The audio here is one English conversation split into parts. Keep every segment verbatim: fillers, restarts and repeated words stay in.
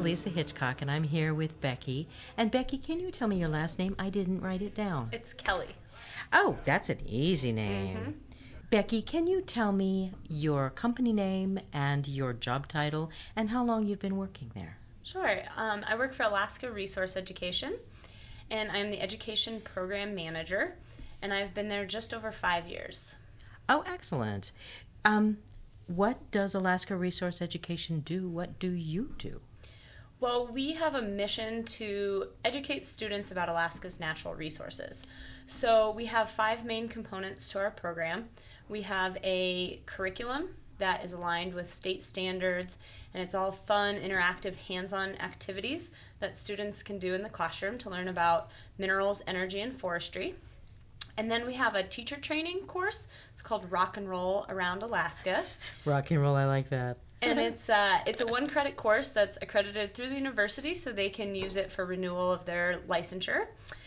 Lisa Hitchcock, and I'm here with Becky. And Becky, can you tell me your last name? I didn't write it down. It's Kelly. Oh, that's an easy name. Mm-hmm. Becky, can you tell me your company name and your job title and how long you've been working there? Sure. Um, I work for Alaska Resource Education, and I'm the Education Program Manager, and I've been there just over five years. Oh, excellent. Um, what does Alaska Resource Education do? What do you do? Well, we have a mission to educate students about Alaska's natural resources. So we have five main components to our program. We have a curriculum that is aligned with state standards, and it's all fun, interactive, hands-on activities that students can do in the classroom to learn about minerals, energy, and forestry. And then we have a teacher training course. It's called Rock and Roll Around Alaska. Rock and roll, I like that. And it's uh, it's a one-credit course that's accredited through the university, so they can use it for renewal of their licensure.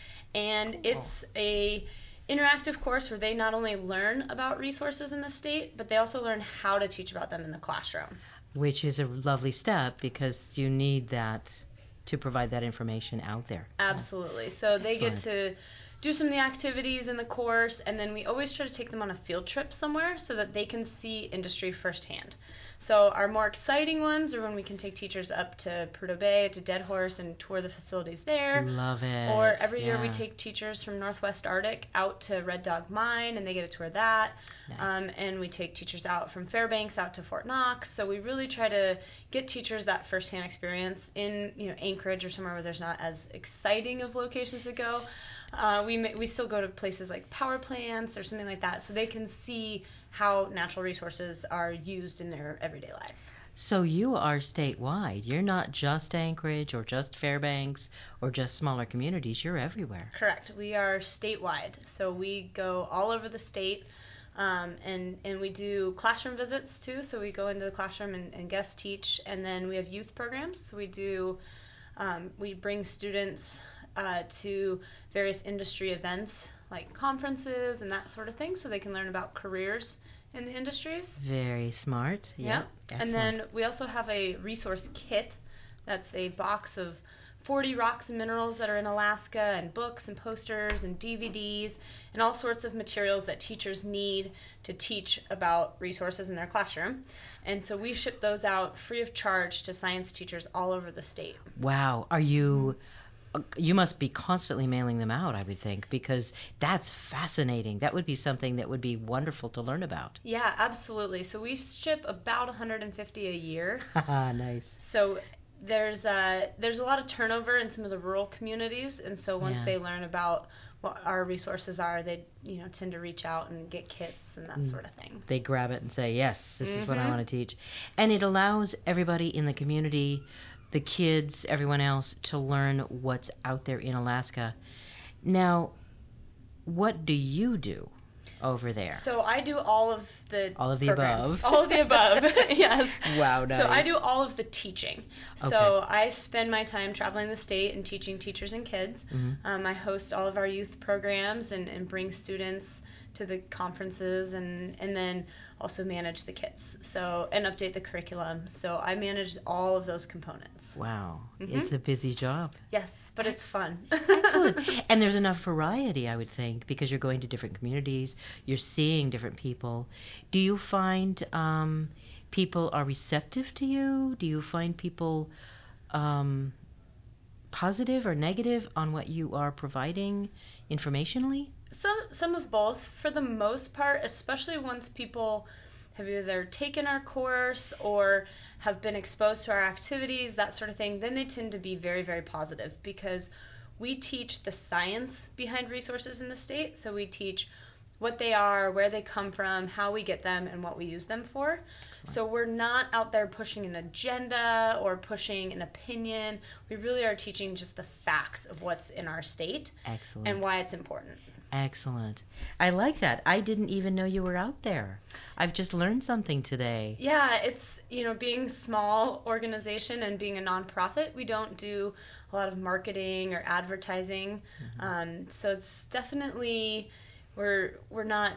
And Cool. it's a interactive course where they not only learn about resources in the state, but they also learn how to teach about them in the classroom. Which is a lovely step because you need that to provide that information out there. Absolutely. So they get Excellent. to do some of the activities in the course, and then we always try to take them on a field trip somewhere so that they can see industry firsthand. So our more exciting ones are when we can take teachers up to Prudhoe Bay, to Dead Horse, and tour the facilities there. Love it. Or every year we Yeah. take teachers from Northwest Arctic out to Red Dog Mine, and they get to tour that. Nice. Um, and we take teachers out from Fairbanks out to Fort Knox. So we really try to get teachers that firsthand experience in, you know, Anchorage or somewhere where there's not as exciting of locations to go. Uh, we ma- we still go to places like power plants or something like that, so they can see how natural resources are used in their everyday lives. So you are statewide. You're not just Anchorage or just Fairbanks or just smaller communities. You're everywhere. Correct. We are statewide, so we go all over the state, um, and and we do classroom visits too. So we go into the classroom and, and guest teach, and then we have youth programs. So we do um, we bring students uh, to various industry events like conferences and that sort of thing, so they can learn about careers in the industries. Very smart. Yep. Yeah. And then we also have a resource kit. That's a box of forty rocks and minerals that are in Alaska, and books and posters and D V Ds and all sorts of materials that teachers need to teach about resources in their classroom. And so we ship those out free of charge to science teachers all over the state. Wow. Are you... You must be constantly mailing them out, I would think, because that's fascinating. That would be something that would be wonderful to learn about. Yeah, absolutely. So we ship about one hundred fifty a year. Haha, nice. So there's a, there's a lot of turnover in some of the rural communities, and so once Yeah. they learn about what our resources are, they you know tend to reach out and get kits and that Mm. sort of thing. They grab it and say, yes, this is what I Mhm. want to teach. And it allows everybody in the community, the kids, everyone else, to learn what's out there in Alaska. Now, what do you do over there? So I do all of the All of the programs. above. All of the above, yes. Wow, nice. So I do all of the teaching. Okay. So I spend my time traveling the state and teaching teachers and kids. Mhm. Um, I host all of our youth programs and, and bring students to the conferences, and, and then also manage the kits so and update the curriculum. So I manage all of those components. Wow. Mhm. It's a busy job. Yes, but it's fun. Excellent. And there's enough variety, I would think, because you're going to different communities, you're seeing different people. Do you find um, people are receptive to you? Do you find people um, positive or negative on what you are providing informationally? Some some of both, for the most part, especially once people have either taken our course or have been exposed to our activities, that sort of thing, then they tend to be very, very positive, because we teach the science behind resources in the state. So we teach what they are, where they come from, how we get them, and what we use them for. So we're not out there pushing an agenda or pushing an opinion. We really are teaching just the facts of what's in our state Excellent. and why it's important. Excellent. I like that. I didn't even know you were out there. I've just learned something today. Yeah, it's, you know, being a small organization and being a nonprofit, we don't do a lot of marketing or advertising. Mhm. Um, so it's definitely, we're we're not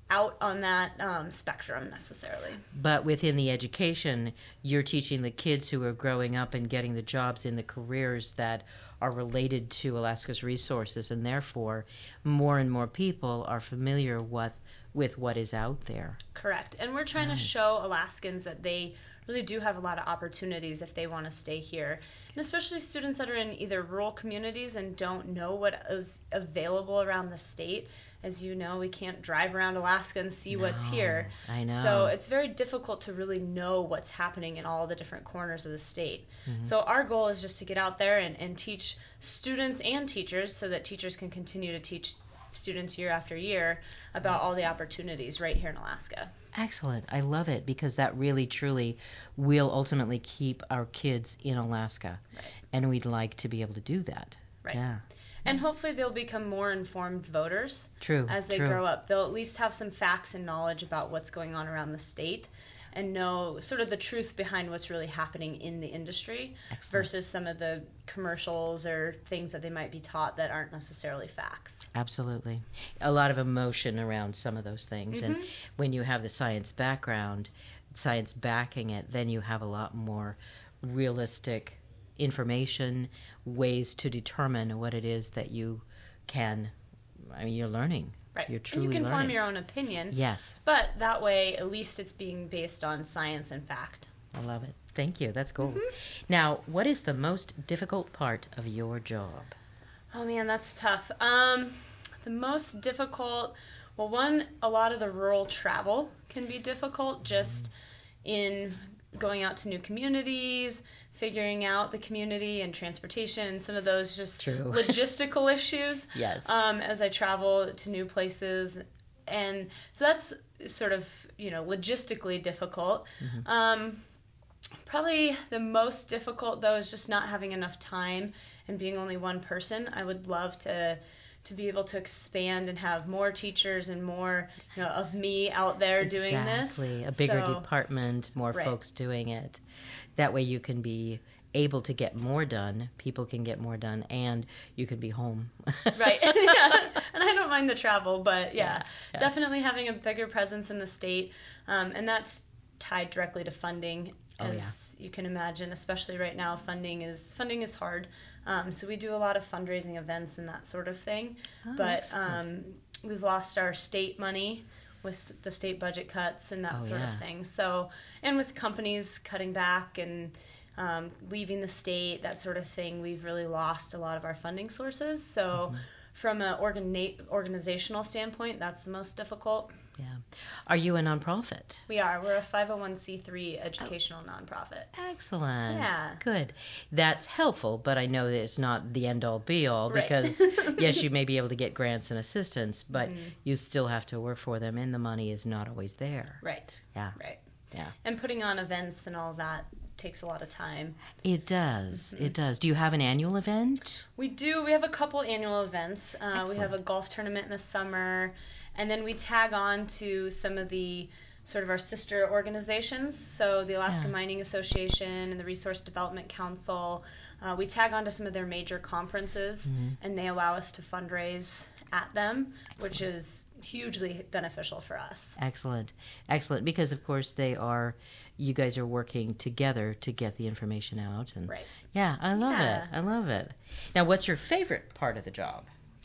out on that um, spectrum necessarily. But within the education, you're teaching the kids who are growing up and getting the jobs in the careers that are related to Alaska's resources, and therefore more and more people are familiar with, with what is out there. Correct. And we're trying nice. to show Alaskans that they really do have a lot of opportunities if they want to stay here. And especially students that are in either rural communities and don't know what is available around the state. As you know, we can't drive around Alaska and see no, what's here. I know. So it's very difficult to really know what's happening in all the different corners of the state. Mm-hmm. So our goal is just to get out there and, and teach students and teachers so that teachers can continue to teach students year after year about all the opportunities right here in Alaska. Excellent. I love it because that really truly will ultimately keep our kids in Alaska. Right. And we'd like to be able to do that. Right. Yeah. And hopefully they'll become more informed voters. True. As they true. grow up. They'll at least have some facts and knowledge about what's going on around the state and know sort of the truth behind what's really happening in the industry. Excellent. Versus some of the commercials or things that they might be taught that aren't necessarily facts. Absolutely. A lot of emotion around some of those things. Mm-hmm. And when you have the science background, science backing it, then you have a lot more realistic information, ways to determine what it is that you can, I mean, you're learning. Right. You're truly and you can learning. form your own opinion. Yes. But that way, at least it's being based on science and fact. I love it. Thank you. That's cool. Mm-hmm. Now, what is the most difficult part of your job? Oh, man, that's tough. Um, the most difficult, well, one, a lot of the rural travel can be difficult just mm-hmm. in going out to new communities, figuring out the community and transportation, some of those just True. logistical issues yes. um, as I travel to new places. And so that's sort of, you know, logistically difficult. Mm-hmm. Um, probably the most difficult, though, is just not having enough time and being only one person. I would love to to be able to expand and have more teachers and more, you know, of me out there exactly. doing this. Exactly. A bigger so, department, more right. folks doing it. That way you can be able to get more done, people can get more done, and you can be home. Right. Yeah. And I don't mind the travel, but yeah, yeah, yeah. definitely having a bigger presence in the state. Um, and that's tied directly to funding. As oh, yeah. you can imagine, especially right now, funding is funding is hard. Um, so we do a lot of fundraising events and that sort of thing. Oh, but um, we've lost our state money with the state budget cuts and that oh, sort yeah. of thing. So, and with companies cutting back and um, leaving the state, that sort of thing, we've really lost a lot of our funding sources. So mm-hmm. from an organi- organizational standpoint, that's the most difficult. Yeah. Are you a nonprofit? We are. We're a five oh one c three educational oh. nonprofit. Excellent. Yeah. Good. That's helpful, but I know that it's not the end-all be-all right. because, yes, you may be able to get grants and assistance, but mm. you still have to work for them, and the money is not always there. Right. Yeah. Right. Yeah. And putting on events and all that takes a lot of time. It does. Mm-hmm. It does. Do you have an annual event? We do. We have a couple annual events. Uh, we have a golf tournament in the summer. And then we tag on to some of the sort of our sister organizations. So the Alaska yeah. Mining Association and the Resource Development Council. Uh, we tag on to some of their major conferences, mm-hmm. and they allow us to fundraise at them, which is hugely beneficial for us. Excellent. Excellent. Because, of course, they are, you guys are working together to get the information out. And right. Yeah, I love yeah. it. I love it. Now, what's your favorite part of the job?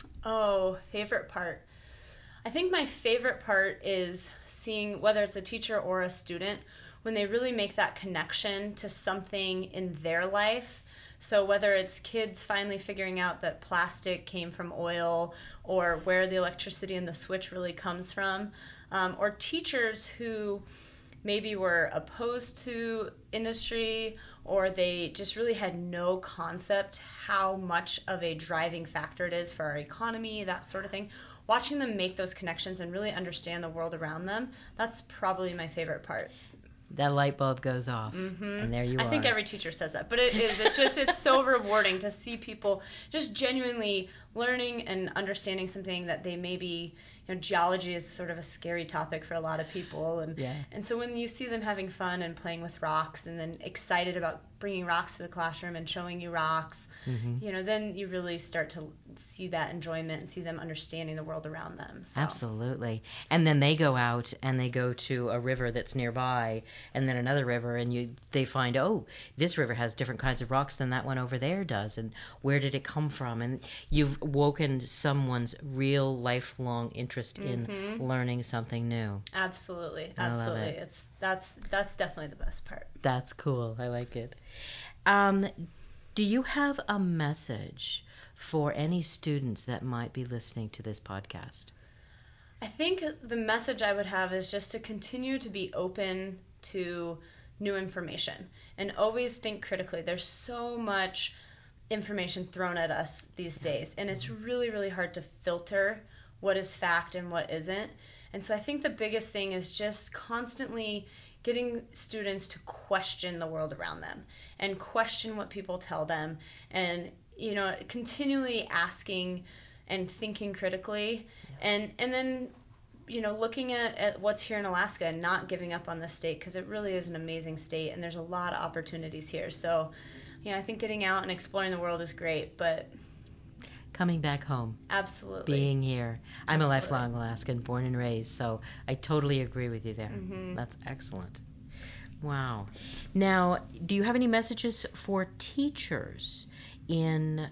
Oh, favorite part. I think my favorite part is seeing, whether it's a teacher or a student, when they really make that connection to something in their life. So whether it's kids finally figuring out that plastic came from oil, or where the electricity in the switch really comes from, um, or teachers who maybe were opposed to industry, or they just really had no concept how much of a driving factor it is for our economy, that sort of thing. Watching them make those connections and really understand the world around them, that's probably my favorite part. That light bulb goes off, mm-hmm. and there you I are. I think every teacher says that, but it is. It's just, it's so rewarding to see people just genuinely learning and understanding something that they maybe, you know, geology is sort of a scary topic for a lot of people. And, yeah. and so when you see them having fun and playing with rocks and then excited about bringing rocks to the classroom and showing you rocks, Mm-hmm. you know, then you really start to see that enjoyment and see them understanding the world around them. So. Absolutely. And then they go out and they go to a river that's nearby, and then another river, and you they find, oh, this river has different kinds of rocks than that one over there does, and where did it come from? And you've woken someone's real lifelong interest in Mm-hmm. learning something new. Absolutely, I love absolutely. it. It's that's that's definitely the best part. That's cool. I like it. Um, do you have a message for any students that might be listening to this podcast? I think the message I would have is just to continue to be open to new information and always think critically. There's so much information thrown at us these days, and it's really, really hard to filter what is fact and what isn't. And so I think the biggest thing is just constantly getting students to question the world around them and question what people tell them, and, you know, continually asking and thinking critically, and and then, you know, looking at, at what's here in Alaska and not giving up on the state, because it really is an amazing state and there's a lot of opportunities here. So, you know, I think getting out and exploring the world is great, but coming back home. Absolutely. Being here. I'm Absolutely. a lifelong Alaskan, born and raised, so I totally agree with you there. Mm-hmm. That's excellent. Wow. Now, do you have any messages for teachers in...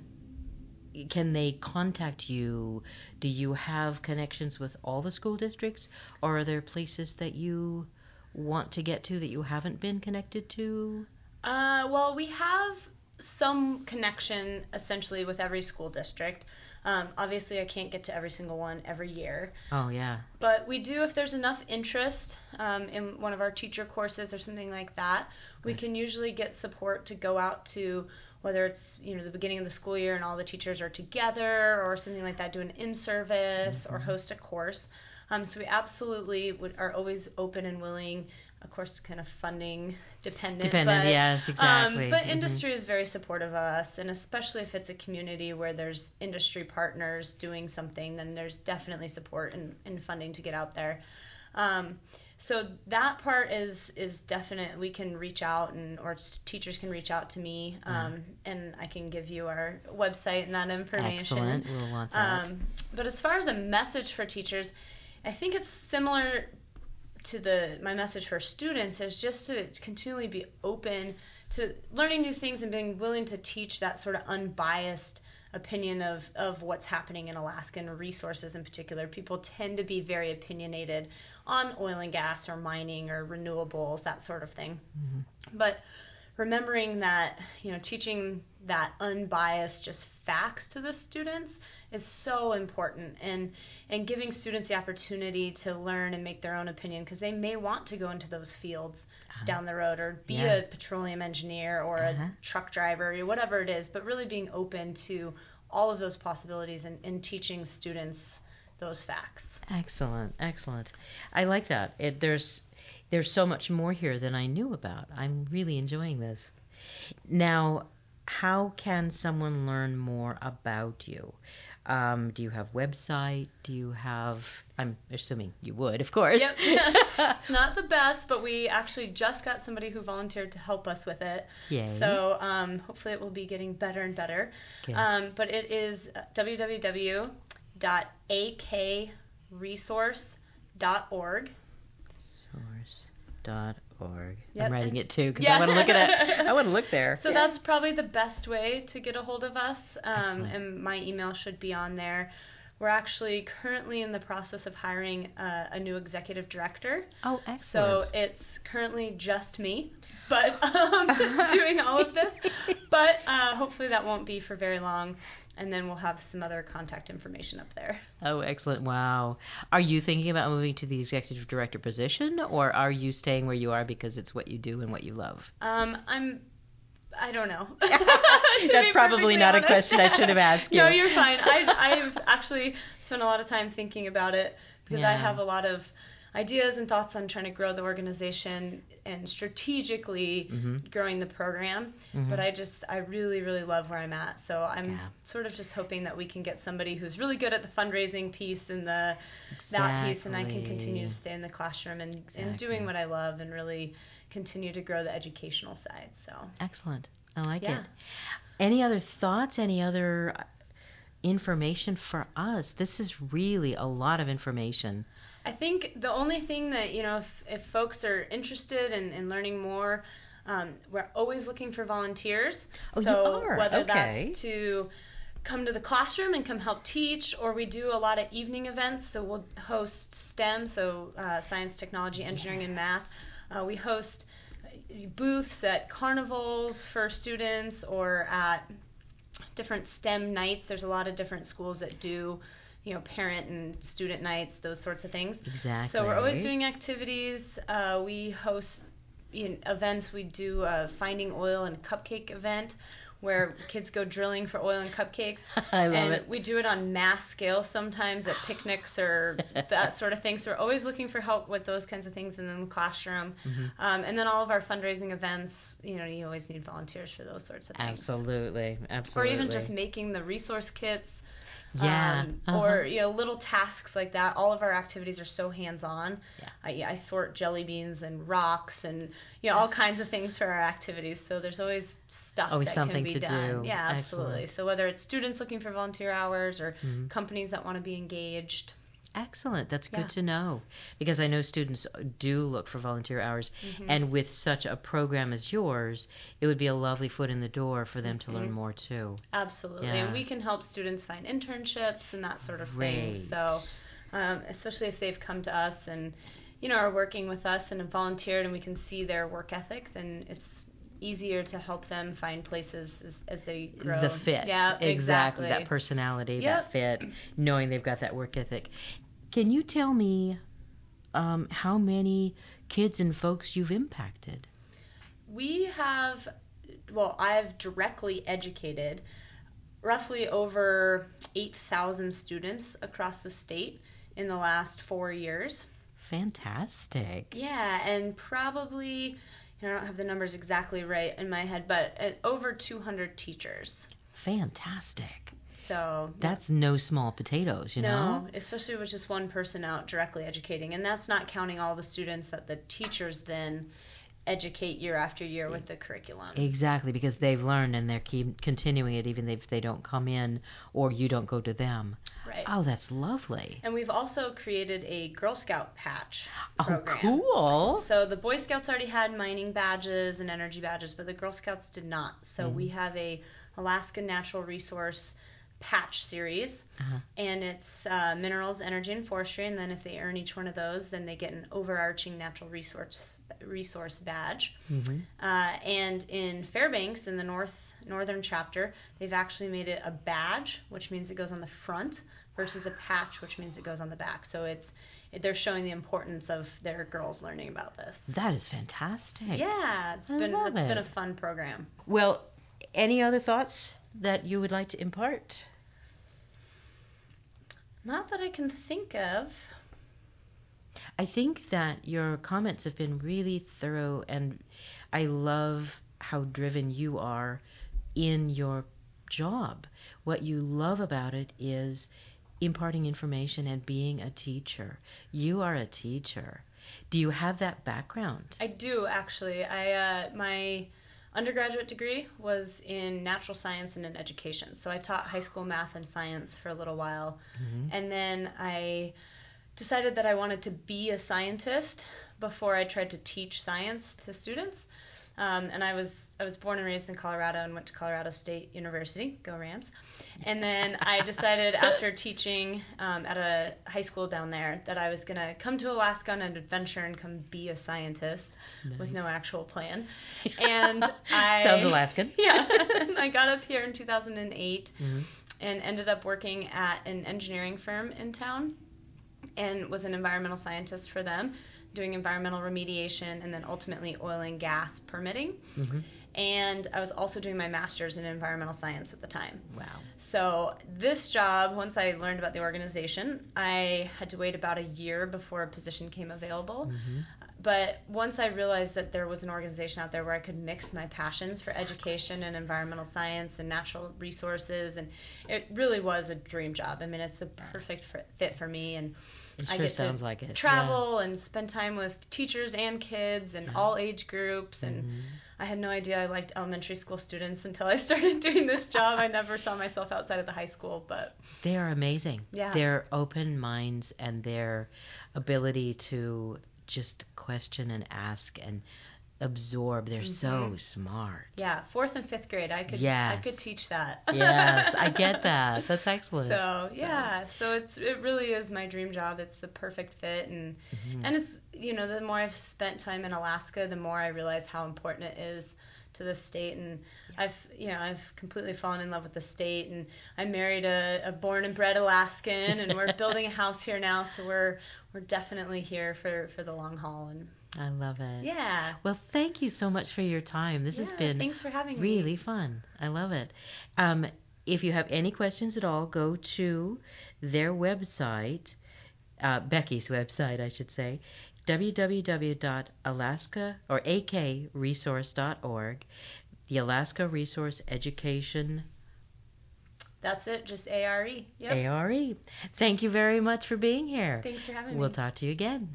Can they contact you? Do you have connections with all the school districts, or are there places that you want to get to that you haven't been connected to? Uh, well, we have some connection essentially with every school district. Um, obviously, I can't get to every single one every year. Oh, yeah. But we do, if there's enough interest um, in one of our teacher courses or something like that, we Good. can usually get support to go out to, whether it's, you know, the beginning of the school year and all the teachers are together or something like that, do an in-service Mm-hmm. or host a course. Um, so we absolutely would, are always open and willing, of course, kind of funding dependent. Dependent, but, yes, exactly. Um, but mm-hmm. industry is very supportive of us, and especially if it's a community where there's industry partners doing something, then there's definitely support and, and funding to get out there. Um, so that part is is definite. We can reach out, and or teachers can reach out to me, um, Uh-huh. and I can give you our website and that information. Excellent. We'll want that. Um, but as far as a message for teachers, I think it's similar to the my message for students, is just to continually be open to learning new things and being willing to teach that sort of unbiased opinion of, of what's happening in Alaska and resources in particular. People tend to be very opinionated on oil and gas or mining or renewables, that sort of thing. Mm-hmm. But remembering that, you know, teaching that unbiased just facts to the students is so important, and and giving students the opportunity to learn and make their own opinion, because they may want to go into those fields uh-huh. down the road, or be yeah. a petroleum engineer or uh-huh. a truck driver or whatever it is, but really being open to all of those possibilities and, and teaching students those facts. Excellent, excellent. I like that. It, there's there's so much more here than I knew about. I'm really enjoying this. Now, how can someone learn more about you? Um, do you have website? Do you have... I'm assuming you would, of course. Yep. It's not the best, but we actually just got somebody who volunteered to help us with it. Yay. So um, hopefully it will be getting better and better. Okay. Um, but it is w w w dot a k resource dot org. Resource dot org. Yep. I'm writing it too, because yeah. I want to look at it. I want to look there. So yeah. that's probably the best way to get a hold of us. Um, Excellent. and my email should be on there. We're actually currently in the process of hiring uh, a new executive director. Oh, excellent. So it's currently just me, but um, doing all of this. But uh, hopefully that won't be for very long, and then we'll have some other contact information up there. Oh, excellent. Wow. Are you thinking about moving to the executive director position, or are you staying where you are because it's what you do and what you love? Um, I'm... I don't know. That's probably not honest. A question I should have asked you. No, you're fine. I've, I've actually spent a lot of time thinking about it, because yeah. I have a lot of ideas and thoughts on trying to grow the organization and strategically mm-hmm. growing the program. Mm-hmm. But I just, I really, really love where I'm at. So I'm yeah. sort of just hoping that we can get somebody who's really good at the fundraising piece and the exactly. that piece, and I can continue to stay in the classroom and, exactly. and doing what I love and really continue to grow the educational side. So excellent. I like Yeah. it. Any other thoughts? Any other uh, information for us? This is really a lot of information. I think the only thing that, you know, if, if folks are interested in, in learning more, um, we're always looking for volunteers. Oh, so you are? whether Okay. that's to come to the classroom and come help teach, or we do a lot of evening events. So we'll host STEM, so uh, science, technology, engineering, Yeah. and math. Uh, we host booths at carnivals for students or at different STEM nights. There's a lot of different schools that do, you know, parent and student nights, those sorts of things. Exactly. So we're always doing activities. Uh, we host you know, events. We do a Finding Oil and Cupcake event where kids go drilling for oil and cupcakes. I love and it. we do it on mass scale sometimes at picnics or that sort of thing. So we're always looking for help with those kinds of things in the classroom. Mm-hmm. Um, and then all of our fundraising events, you know, you always need volunteers for those sorts of things. Absolutely. Absolutely. Or even just making the resource kits. Yeah. Um, uh-huh. Or, you know, little tasks like that. All of our activities are so hands-on. Yeah. I, I sort jelly beans and rocks and, you know, all kinds of things for our activities. So there's always stuff Always that something can be to done. do. Yeah, absolutely. Excellent. So whether it's students looking for volunteer hours or mm-hmm. companies that want to be engaged. Excellent. That's Yeah. good to know, because I know students do look for volunteer hours, Mm-hmm. and with such a program as yours, it would be a lovely foot in the door for them mm-hmm. to learn more too. Absolutely. Yeah. And we can help students find internships and that sort of Great. thing. So um, especially if they've come to us and, you know, are working with us and have volunteered and we can see their work ethic, then it's easier to help them find places as, as they grow. The fit. Yeah, exactly. exactly. That personality, Yep. that fit, knowing they've got that work ethic. Can you tell me um, how many kids and folks you've impacted? We have, well, I've directly educated roughly over eight thousand students across the state in the last four years. Fantastic. Yeah, and probably, you know, I don't have the numbers exactly right in my head, but uh, over two hundred teachers. Fantastic. So that's no small potatoes, you no, know? No, especially with just one person out directly educating. And that's not counting all the students that the teachers then educate year after year with the curriculum. Exactly, because they've learned and they're keep continuing it even if they don't come in or you don't go to them. Right. Oh, that's lovely. And we've also created a Girl Scout patch oh, program. Oh, cool. So the Boy Scouts already had mining badges and energy badges, but the Girl Scouts did not. So mm-hmm. we have a Alaska Natural Resource patch series, uh-huh. and it's uh, minerals, energy, and forestry, and then if they earn each one of those, then they get an overarching natural resource resource badge. Mm-hmm. Uh, and in Fairbanks, in the north northern chapter, they've actually made it a badge, which means it goes on the front, versus a patch, which means it goes on the back. So it's they're showing the importance of their girls learning about this. That is fantastic. Yeah, it's I been love it's it. been a fun program. Well, any other thoughts that you would like to impart? Not that I can think of. I think that your comments have been really thorough, and I love how driven you are in your job. What you love about it is imparting information and being a teacher. You are a teacher. Do you have that background? I do, actually. I uh, my undergraduate degree was in natural science and in education. So I taught high school math and science for a little while. Mm-hmm. And then I decided that I wanted to be a scientist before I tried to teach science to students. Um, and I was I was born and raised in Colorado and went to Colorado State University, go Rams. And then I decided after teaching um, at a high school down there that I was going to come to Alaska on an adventure and come be a scientist. Nice. With no actual plan. And I Sounds Alaskan. Yeah. I got up here in two thousand eight mm-hmm. and ended up working at an engineering firm in town and was an environmental scientist for them, doing environmental remediation and then ultimately oil and gas permitting. Mm-hmm. And I was also doing my master's in environmental science at the time. Wow. So this job, once I learned about the organization, I had to wait about a year before a position came available. Mm-hmm. but once I realized that there was an organization out there where I could mix my passions for education and environmental science and natural resources, and it really was a dream job. I mean, it's a perfect fit for me, and It I sure get sounds to like it. travel and spend time with teachers and kids and Yeah. all age groups. And Mhm. I had no idea I liked elementary school students until I started doing this job. I never saw myself outside of the high school, but They are amazing. Yeah. Their open minds and their ability to just question and ask and absorb. They're so Mhm. smart. yeah, fourth and fifth grade, I could I Yes. could teach that. Yes, I get that. That's excellent. So yeah, so it's it really is my dream job. It's the perfect fit, and Mhm. and it's you know the more I've spent time in Alaska, the more I realize how important it is to the state, and I've you know I've completely fallen in love with the state, and I married a, a born and bred Alaskan, and we're building a house here now, so we're we're definitely here for for the long haul, and I love it. yeah. Well, thank you so much for your time. This Yeah, has been thanks for having me. really fun. I love it. Um, if you have any questions at all, go to their website, uh, Becky's website, I should say, w w w dot alaska or a k resource dot org, the Alaska Resource Education That's it, just A R E. Yep. A R E. Thank you very much for being here. Thanks for having We'll me. talk to you again.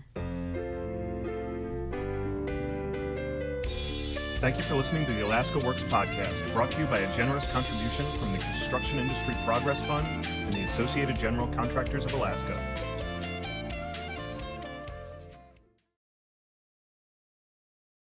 Thank you for listening to the Alaska Works podcast, brought to you by a generous contribution from the Construction Industry Progress Fund and the Associated General Contractors of Alaska.